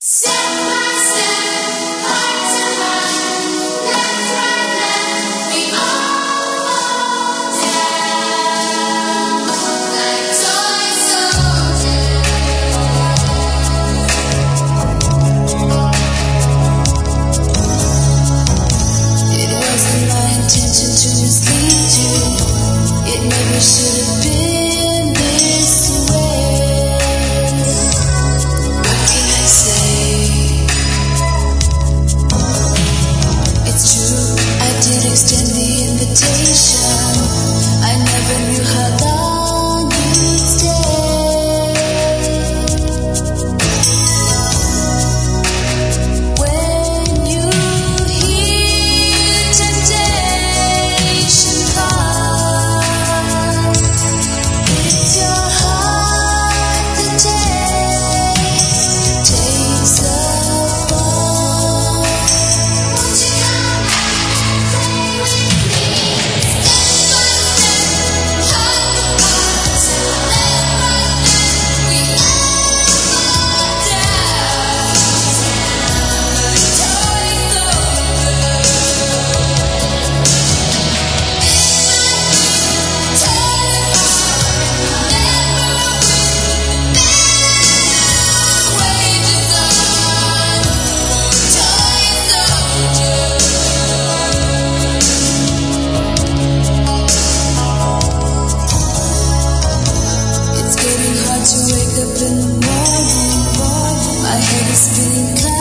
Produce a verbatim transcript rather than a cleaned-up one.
Step by step, heart to heart, left, right, left, we all down like toy soldiers. It wasn't my intention to mislead you. It never should have been this way. What can I say? It's true, I did extend the invitation. I never knew how long you'd stay. When you hear temptation call, it's your heart that takes, takes the fall. Won't you come and play with me? Step by step, heart to heart, left, right, left, we all go down like toy soldiers. It's getting hard to wake up in the morning. My head is spinning.